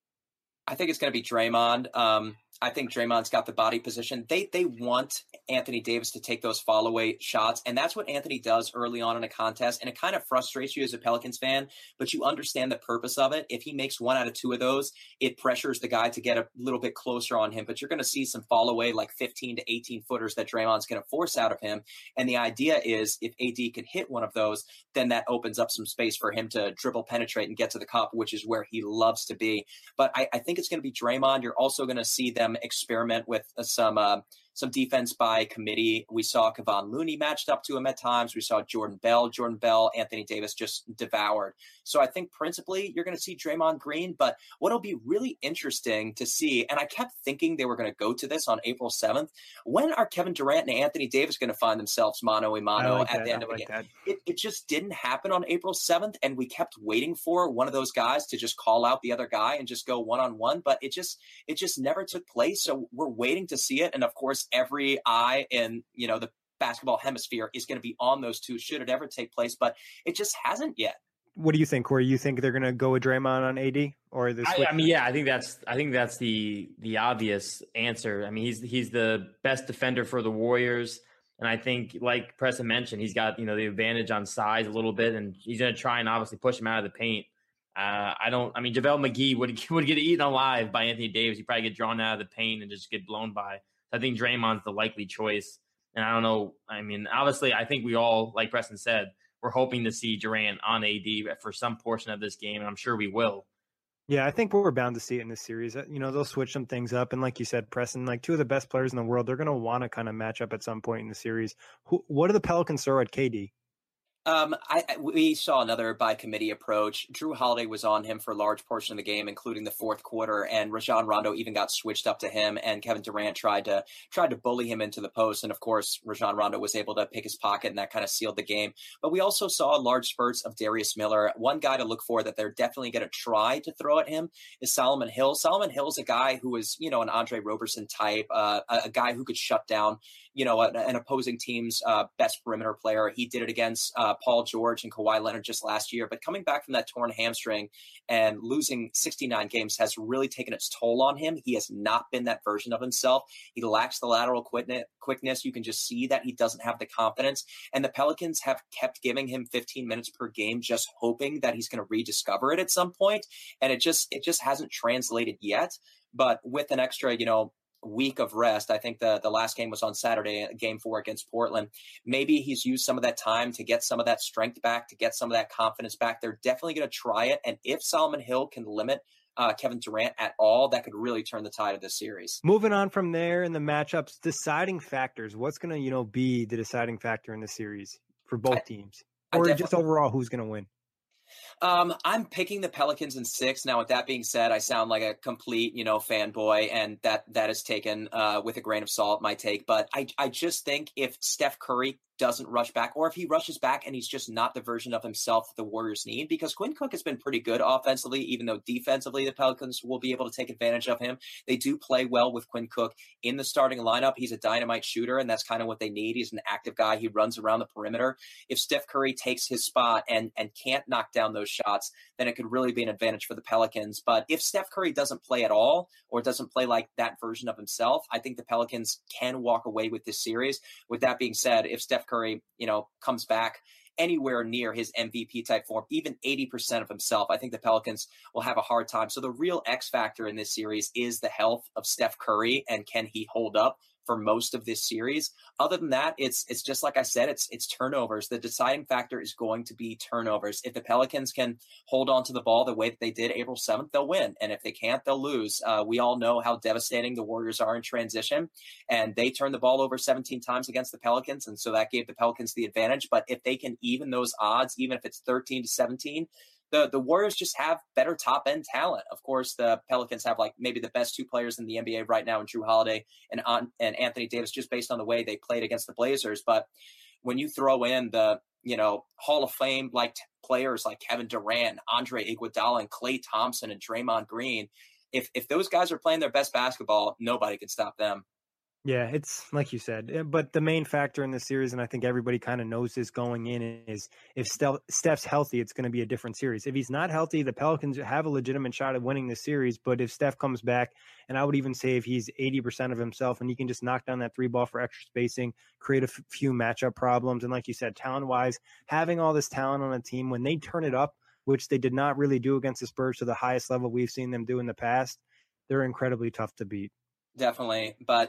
I think it's going to be Draymond. Um, I think Draymond's got the body position. They they want Anthony Davis to take those fall away shots, and that's what Anthony does early on in a contest, and it kind of frustrates you as a Pelicans fan, but you understand the purpose of it. If he makes one out of two of those, it pressures the guy to get a little bit closer on him, but you're going to see some fall away, like fifteen to eighteen footers that Draymond's going to force out of him, and the idea is if A D can hit one of those, then that opens up some space for him to dribble, penetrate, and get to the cup, which is where he loves to be. But I, I think it's going to be Draymond. You're also going to see them experiment with uh, some uh, some defense by committee. We saw Kevon Looney matched up to him at times. We saw Jordan Bell. Jordan Bell, Anthony Davis just devoured. So I think principally you're going to see Draymond Green, but what'll be really interesting to see, and I kept thinking they were going to go to this on April seventh, when are Kevin Durant and Anthony Davis going to find themselves mano a mano like at that. the end I of the like game? It, it just didn't happen on April seventh, and we kept waiting for one of those guys to just call out the other guy and just go one-on-one, but it just it just never took place. So we're waiting to see it, and of course, every eye in, you know, the basketball hemisphere is going to be on those two should it ever take place, but it just hasn't yet. What do you think, Corey? You think they're going to go with Draymond on A D, or the I, I mean, yeah, I think that's I think that's the the obvious answer. I mean, he's he's the best defender for the Warriors, and I think, like Preston mentioned, he's got, you know, the advantage on size a little bit, and he's going to try and obviously push him out of the paint. Uh, I don't. I mean, JaVale McGee would would get eaten alive by Anthony Davis. He'd probably get drawn out of the paint and just get blown by. I think Draymond's the likely choice. And I don't know. I mean, obviously, I think we all, like Preston said, we're hoping to see Durant on A D for some portion of this game, and I'm sure we will. Yeah, I think we're bound to see it in this series. You know, they'll switch some things up. And like you said, Preston, like two of the best players in the world, they're going to want to kind of match up at some point in the series. Who, what do the Pelicans throw at K D? Um, I, I we saw another by committee approach. Drew Holiday was on him for a large portion of the game, including the fourth quarter, and Rajon Rondo even got switched up to him. And Kevin Durant tried to tried to bully him into the post, and of course, Rajon Rondo was able to pick his pocket, and that kind of sealed the game. But we also saw large spurts of Darius Miller. One guy to look for that they're definitely going to try to throw at him is Solomon Hill. Solomon Hill's a guy who is, you know, an Andre Roberson type, uh, a, a guy who could shut down, you know, an, an opposing team's uh, best perimeter player. He did it against uh, Paul George and Kawhi Leonard just last year, but coming back from that torn hamstring and losing sixty-nine games has really taken its toll on him. He has not been that version of himself. He lacks the lateral quickness. You can just see that he doesn't have the confidence. And the Pelicans have kept giving him fifteen minutes per game, just hoping that he's going to rediscover it at some point. And it just, it just hasn't translated yet. But with an extra, you know, week of rest. I think the, the last game was on Saturday, game four against Portland. Maybe he's used some of that time to get some of that strength back, to get some of that confidence back. They're definitely going to try it. And if Solomon Hill can limit uh, Kevin Durant at all, that could really turn the tide of this series. Moving on from there in the matchups, deciding factors. What's going to, you know, be the deciding factor in the series for both I, teams? Or just overall, who's going to win? Um, I'm picking the Pelicans in six. Now, with that being said, I sound like a complete, you know, fanboy, and that that is taken uh, with a grain of salt, my take. But I, I just think if Steph Curry doesn't rush back, or if he rushes back and he's just not the version of himself that the Warriors need, because Quinn Cook has been pretty good offensively, even though defensively the Pelicans will be able to take advantage of him. They do play well with Quinn Cook in the starting lineup. He's a dynamite shooter, and that's kind of what they need. He's an active guy. He runs around the perimeter. If Steph Curry takes his spot and and can't knock down those shots, then it could really be an advantage for the Pelicans. But if Steph Curry doesn't play at all, or doesn't play like that version of himself, I think the Pelicans can walk away with this series. With that being said, if Steph Curry, you know, comes back anywhere near his M V P type form, even eighty percent of himself, I think the Pelicans will have a hard time. So the real X factor in this series is the health of Steph Curry, and can he hold up for most of this series? Other than that, it's it's just like I said, it's it's turnovers. The deciding factor is going to be turnovers. If the Pelicans can hold on to the ball the way that they did April seventh, they'll win. And if they can't, they'll lose. Uh, we all know how devastating the Warriors are in transition, and they turned the ball over seventeen times against the Pelicans, and so that gave the Pelicans the advantage. But if they can even those odds, even if it's thirteen to seventeen, The, the Warriors just have better top-end talent. Of course, the Pelicans have like maybe the best two players in the N B A right now in Drew Holiday and, and Anthony Davis, just based on the way they played against the Blazers. But when you throw in the, you know, Hall of Fame like players like Kevin Durant, Andre Iguodala, and Klay Thompson and Draymond Green, if if those guys are playing their best basketball, nobody can stop them. Yeah, it's like you said, but the main factor in this series, and I think everybody kind of knows this going in, is if Steph's healthy, it's going to be a different series. If he's not healthy, the Pelicans have a legitimate shot at winning this series. But if Steph comes back, and I would even say if he's eighty percent of himself and he can just knock down that three ball for extra spacing, create a f- few matchup problems. And like you said, talent-wise, having all this talent on a team, when they turn it up, which they did not really do against the Spurs to the highest level we've seen them do in the past, they're incredibly tough to beat. Definitely, but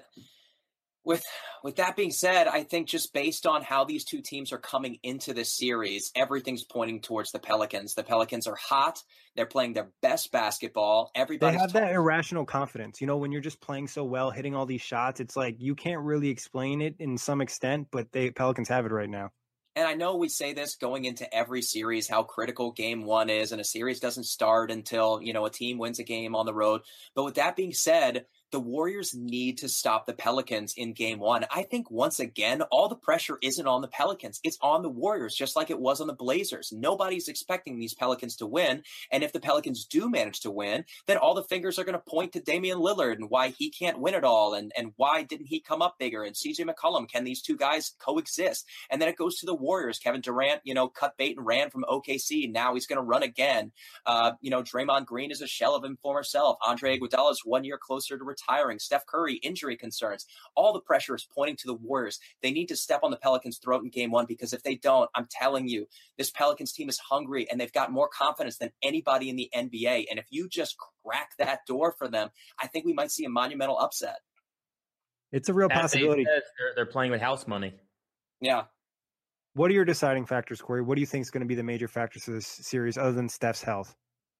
With with that being said, I think just based on how these two teams are coming into this series, everything's pointing towards the Pelicans. The Pelicans are hot. They're playing their best basketball. Everybody They have that irrational confidence. You know, when you're just playing so well, hitting all these shots, it's like you can't really explain it in some extent, but the Pelicans have it right now. And I know we say this going into every series, how critical game one is, and a series doesn't start until, you know, a team wins a game on the road. But with that being said, the Warriors need to stop the Pelicans in game one. I think once again, all the pressure isn't on the Pelicans. It's on the Warriors, just like it was on the Blazers. Nobody's expecting these Pelicans to win. And if the Pelicans do manage to win, then all the fingers are going to point to Damian Lillard and why he can't win it all. And, and why didn't he come up bigger? And C J McCollum, can these two guys coexist? And then it goes to the Warriors. Kevin Durant, you know, cut bait and ran from O K C. Now he's going to run again. Uh, you know, Draymond Green is a shell of his former self. Andre Iguodala is one year closer to retiring. Steph Curry, injury concerns. All the pressure is pointing to the Warriors. They need to step on the Pelicans' throat in game one, because if they don't, I'm telling you, this Pelicans team is hungry and they've got more confidence than anybody in the N B A. And if you just crack that door for them, I think we might see a monumental upset. It's a real As possibility. Said, they're, they're playing with house money. Yeah. What are your deciding factors, Corey? What do you think is going to be the major factors for this series other than Steph's health?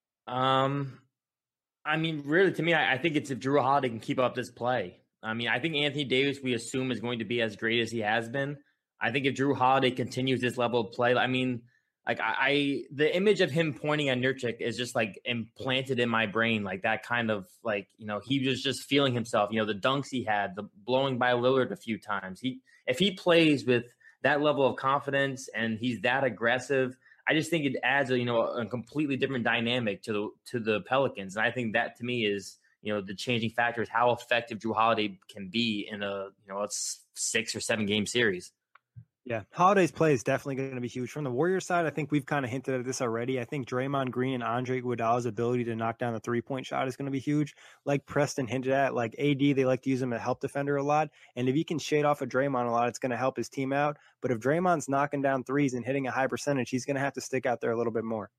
Um, I mean, really, to me, I, I think it's if Jrue Holiday can keep up this play. I mean, I think Anthony Davis, we assume, is going to be as great as he has been. I think if Jrue Holiday continues this level of play, I mean, like I, I the image of him pointing at Nurkic is just like implanted in my brain, like that kind of like, you know, he was just feeling himself, you know, the dunks he had, the blowing by Lillard a few times. He, if he plays with that level of confidence and he's that aggressive, I just think it adds a, you know, a completely different dynamic to the, to the Pelicans. And I think that to me is, you know, the changing factor is how effective Jrue Holiday can be in a, you know, a six or seven game series. Yeah, Holiday's play is definitely going to be huge. From the Warriors side, I think we've kind of hinted at this already. I think Draymond Green and Andre Iguodala's ability to knock down the three-point shot is going to be huge. Like Preston hinted at, like A D, they like to use him as a help defender a lot. And if he can shade off of Draymond a lot, it's going to help his team out. But if Draymond's knocking down threes and hitting a high percentage, he's going to have to stick out there a little bit more.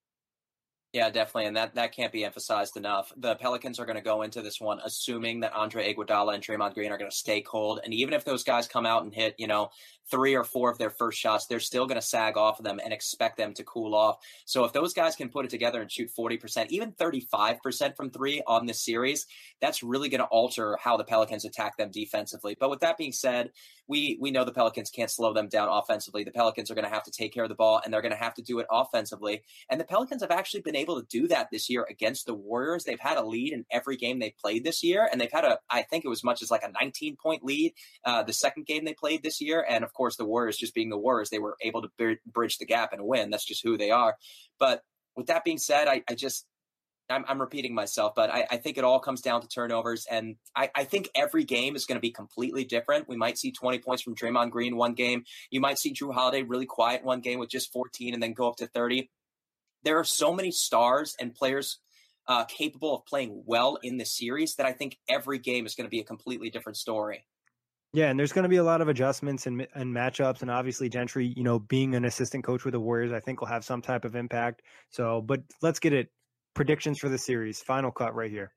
Yeah, definitely. And that, that can't be emphasized enough. The Pelicans are going to go into this one assuming that Andre Iguodala and Draymond Green are going to stay cold. And even if those guys come out and hit, you know, three or four of their first shots, they're still going to sag off of them and expect them to cool off. So if those guys can put it together and shoot forty percent, even thirty-five percent from three on this series, that's really going to alter how the Pelicans attack them defensively. But with that being said, we we know the Pelicans can't slow them down offensively. The Pelicans are going to have to take care of the ball, and they're going to have to do it offensively. And the Pelicans have actually been able to do that this year against the Warriors. They've had a lead in every game they played this year, and they've had a, I think it was much as like a nineteen-point lead uh, the second game they played this year. And, of course, the Warriors, just being the Warriors, they were able to b- bridge the gap and win. That's just who they are. But with that being said, I, I just – I'm, I'm repeating myself, but I, I think it all comes down to turnovers. And I, I think every game is going to be completely different. We might see twenty points from Draymond Green one game. You might see Jrue Holiday really quiet one game with just fourteen and then go up to thirty. There are so many stars and players uh, capable of playing well in this series that I think every game is going to be a completely different story. Yeah, and there's going to be a lot of adjustments and, and matchups, and obviously Gentry, you know, being an assistant coach with the Warriors, I think will have some type of impact. So, but let's get it. Predictions for the series. Final cut right here.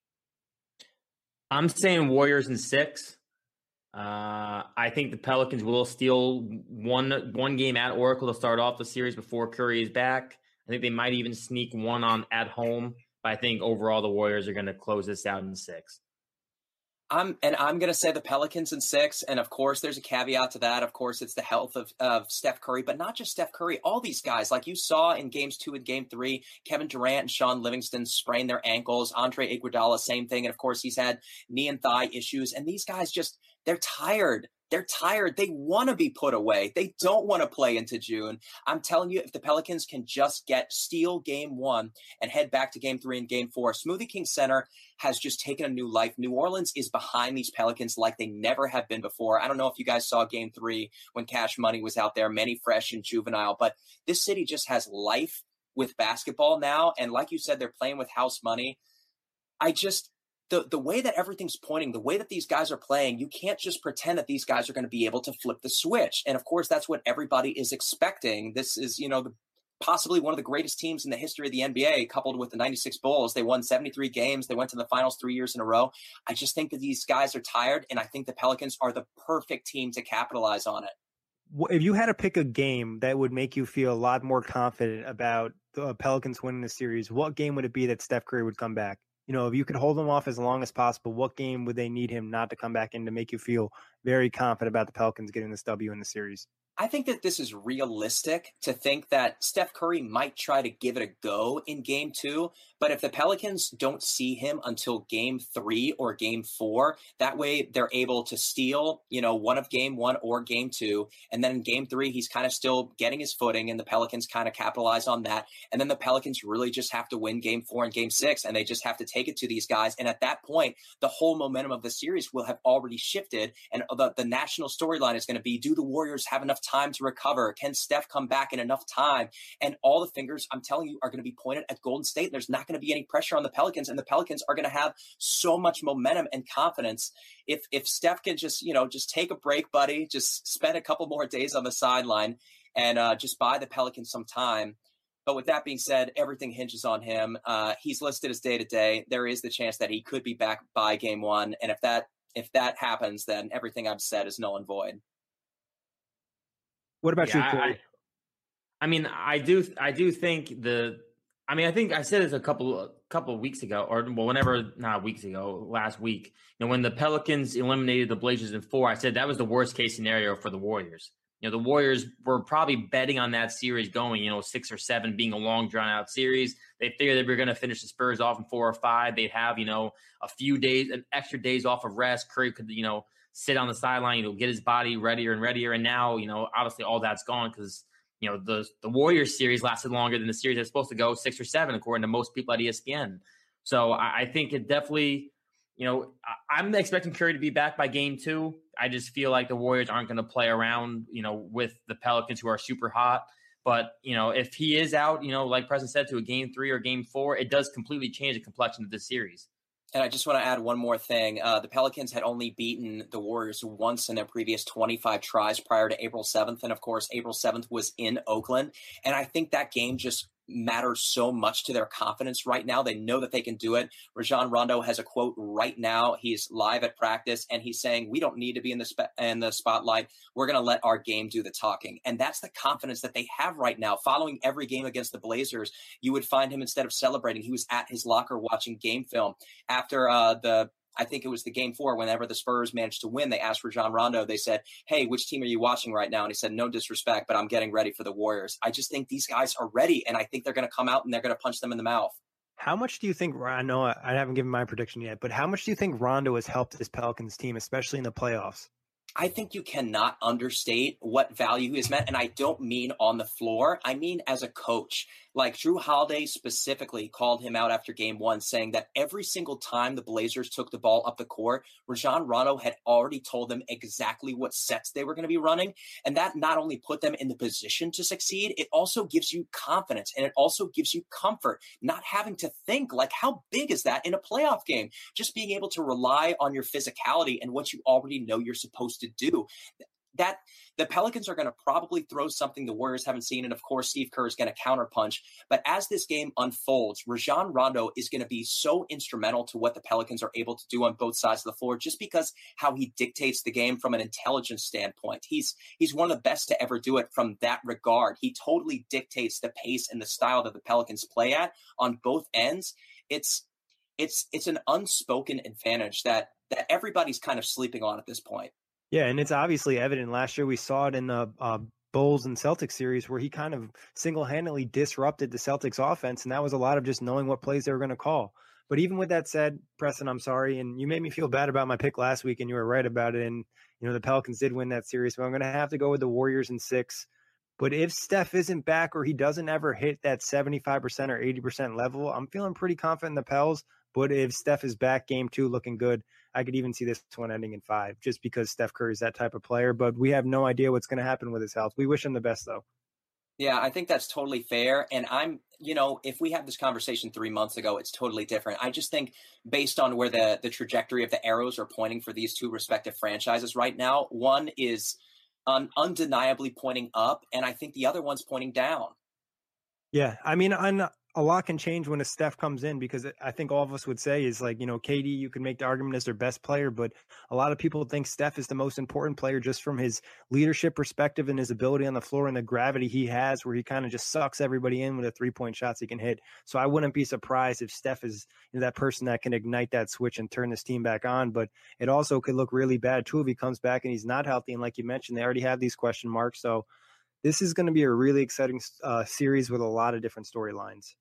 I'm saying Warriors in six. Uh, I think the Pelicans will steal one one game at Oracle to start off the series before Curry is back. I think they might even sneak one on at home. But I think overall the Warriors are going to close this out in six. I'm and I'm going to say the Pelicans in six. And of course, there's a caveat to that. Of course, it's the health of, of Steph Curry, but not just Steph Curry. All these guys, like you saw in games two and game three, Kevin Durant and Sean Livingston sprained their ankles. Andre Iguodala, same thing. And of course, he's had knee and thigh issues. And these guys just, they're tired. They're tired. They want to be put away. They don't want to play into June. I'm telling you, if the Pelicans can just get steal game one and head back to game three and game four, Smoothie King Center has just taken a new life. New Orleans is behind these Pelicans like they never have been before. I don't know if you guys saw game three when Cash Money was out there, Manny Fresh and Juvenile, but this city just has life with basketball now. And like you said, they're playing with house money. I just... The the way that everything's pointing, the way that these guys are playing, you can't just pretend that these guys are going to be able to flip the switch. And of course, that's what everybody is expecting. This is, you know, the, possibly one of the greatest teams in the history of the N B A, coupled with the ninety-six Bulls. They won seventy-three games. They went to the finals three years in a row. I just think that these guys are tired, and I think the Pelicans are the perfect team to capitalize on it. If you had to pick a game that would make you feel a lot more confident about the Pelicans winning the series, what game would it be that Steph Curry would come back? You know, if you could hold him off as long as possible, what game would they need him not to come back in to make you feel very confident about the Pelicans getting this W in the series? I think that this is realistic to think that Steph Curry might try to give it a go in game two. But if the Pelicans don't see him until game three or game four, that way they're able to steal, you know, one of game one or game two. And then in game three, he's kind of still getting his footing and the Pelicans kind of capitalize on that. And then the Pelicans really just have to win game four and game six, and they just have to take it to these guys. And at that point, the whole momentum of the series will have already shifted. And the, the national storyline is going to be, do the Warriors have enough time to recover? Can Steph come back in enough time? And all the fingers, I'm telling you, are going to be pointed at Golden State. And there's not going to be any pressure on the Pelicans, and the Pelicans are going to have so much momentum and confidence. If if Steph can just, you know, just take a break, buddy, just spend a couple more days on the sideline and uh, just buy the Pelicans some time. But with that being said, everything hinges on him. Uh, he's listed as day to day. There is the chance that he could be back by game one. And if that if that happens, then everything I've said is null and void. What about yeah, you, Corey? I, I mean, I do, I do think the. I mean, I think I said this a couple, a couple of weeks ago, or well, whenever, not weeks ago, last week. You know, when the Pelicans eliminated the Blazers in four, I said that was the worst case scenario for the Warriors. You know, the Warriors were probably betting on that series going, you know, six or seven being a long, drawn-out series. They figured they were going to finish the Spurs off in four or five. They'd have, you know, a few days, an extra days off of rest. Curry could, you know, sit on the sideline, you know, get his body readier and readier. And now, you know, obviously all that's gone because, you know, the the Warriors series lasted longer than the series that's supposed to go, six or seven, according to most people at E S P N. So I, I think it definitely, you know, I, I'm expecting Curry to be back by game two. I just feel like the Warriors aren't going to play around, you know, with the Pelicans who are super hot. But, you know, if he is out, you know, like Preston said, to a game three or game four, it does completely change the complexion of this series. And I just want to add one more thing. Uh, the Pelicans had only beaten the Warriors once in their previous twenty-five tries prior to April seventh. And, of course, April seventh was in Oakland. And I think that game just matters so much to their confidence right now. They know that they can do it. Rajon Rondo has a quote right now. He's live at practice, and he's saying, we don't need to be in the spe- in the spotlight. We're going to let our game do the talking. And that's the confidence that they have right now. Following every game against the Blazers, you would find him, instead of celebrating, he was at his locker watching game film. After uh, the I think it was the game four, whenever the Spurs managed to win, they asked Rajon Rondo, they said, hey, which team are you watching right now? And he said, no disrespect, but I'm getting ready for the Warriors. I just think these guys are ready, and I think they're going to come out and they're going to punch them in the mouth. How much do you think, I know I haven't given my prediction yet, but how much do you think Rondo has helped this Pelicans team, especially in the playoffs? I think you cannot understate what value he has meant. And I don't mean on the floor. I mean as a coach. Like Jrue Holiday specifically called him out after game one, saying that every single time the Blazers took the ball up the court, Rajon Rondo had already told them exactly what sets they were going to be running. And that not only put them in the position to succeed, it also gives you confidence, and it also gives you comfort, not having to think, like, how big is that in a playoff game? Just being able to rely on your physicality and what you already know you're supposed to do. That the Pelicans are going to probably throw something the Warriors haven't seen. And of course, Steve Kerr is going to counterpunch. But as this game unfolds, Rajon Rondo is going to be so instrumental to what the Pelicans are able to do on both sides of the floor, just because how he dictates the game from an intelligence standpoint. He's he's one of the best to ever do it from that regard. He totally dictates the pace and the style that the Pelicans play at on both ends. It's it's it's an unspoken advantage that that everybody's kind of sleeping on at this point. Yeah, and it's obviously evident. Last year we saw it in the uh, Bulls and Celtics series where he kind of single-handedly disrupted the Celtics offense, and that was a lot of just knowing what plays they were going to call. But even with that said, Preston, I'm sorry, and you made me feel bad about my pick last week, and you were right about it, and you know the Pelicans did win that series, so I'm going to have to go with the Warriors in six. But if Steph isn't back or he doesn't ever hit that seventy-five percent or eighty percent level, I'm feeling pretty confident in the Pels. But if Steph is back game two looking good, I could even see this one ending in five just because Steph Curry is that type of player. But we have no idea what's going to happen with his health. We wish him the best, though. Yeah, I think that's totally fair. And I'm, you know, if we had this conversation three months ago, it's totally different. I just think based on where the, the trajectory of the arrows are pointing for these two respective franchises right now, one is um, undeniably pointing up, and I think the other one's pointing down. Yeah, I mean, I'm not, a lot can change when a Steph comes in, because I think all of us would say is like, you know, K D, you can make the argument as their best player, but a lot of people think Steph is the most important player just from his leadership perspective and his ability on the floor and the gravity he has, where he kind of just sucks everybody in with the three-point shots he can hit. So I wouldn't be surprised if Steph is, you know, that person that can ignite that switch and turn this team back on. But it also could look really bad too if he comes back and he's not healthy. And like you mentioned, they already have these question marks. So this is going to be a really exciting uh, series with a lot of different storylines.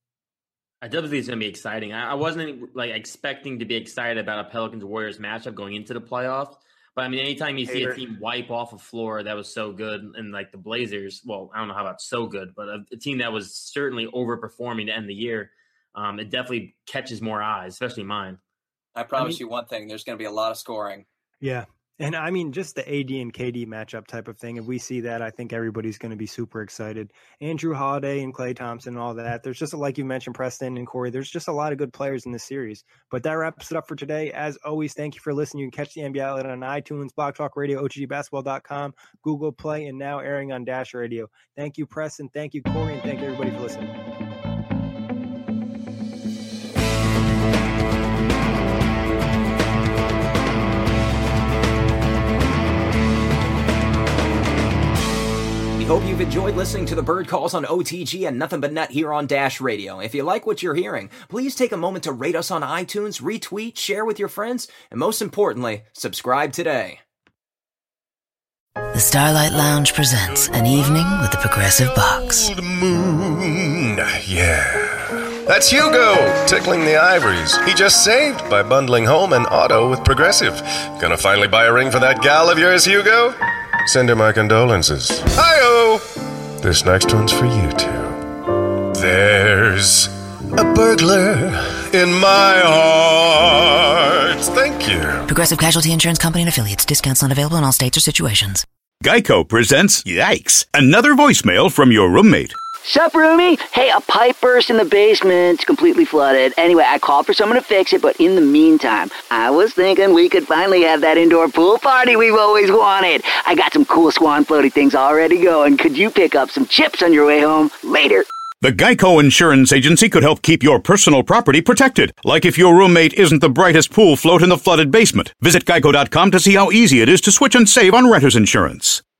I definitely think it's going to be exciting. I, I wasn't like expecting to be excited about a Pelicans Warriors matchup going into the playoffs, but I mean, anytime you see a team wipe off a floor that was so good, and like the Blazers, well, I don't know how about so good, but a, a team that was certainly overperforming to end the year, um, it definitely catches more eyes, especially mine. I promise I mean, you one thing: there's going to be a lot of scoring. Yeah. And I mean, just the A D and K D matchup type of thing. If we see that, I think everybody's going to be super excited. Andrew Holiday and Klay Thompson and all that. There's just, like you mentioned, Preston and Corey, there's just a lot of good players in this series. But that wraps it up for today. As always, thank you for listening. You can catch the N B A Outlet on iTunes, Blog Talk Radio, O G G basketball dot com, Google Play, and now airing on Dash Radio. Thank you, Preston. Thank you, Corey. And thank you, everybody, for listening. hope you've enjoyed listening to the Bird Calls on O T G and Nothing But Net here on Dash Radio. If you like what you're hearing, please take a moment to rate us on iTunes, retweet, share with your friends, and most importantly, subscribe today. The Starlight Lounge presents An Evening with the Progressive Box. Old moon, yeah. That's Hugo, tickling the ivories. He just saved by bundling home and auto with Progressive. Gonna finally buy a ring for that gal of yours, Hugo? Send her my condolences. Hi-oh! This next one's for you two. There's a burglar in my heart. Thank you. Progressive Casualty Insurance Company and Affiliates. Discounts not available in all states or situations. Geico presents, yikes, another voicemail from your roommate. Sup, roomie? Hey, a pipe burst in the basement. It's completely flooded. Anyway, I called for someone to fix it, but in the meantime, I was thinking we could finally have that indoor pool party we've always wanted. I got some cool swan floaty things already going. Could you pick up some chips on your way home? Later. The Geico Insurance Agency could help keep your personal property protected, like if your roommate isn't the brightest pool float in the flooded basement. Visit geico dot com to see how easy it is to switch and save on renter's insurance.